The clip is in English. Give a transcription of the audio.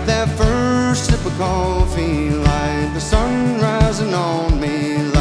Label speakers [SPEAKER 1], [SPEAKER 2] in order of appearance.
[SPEAKER 1] with that first sip of coffee, like the sun rising on me.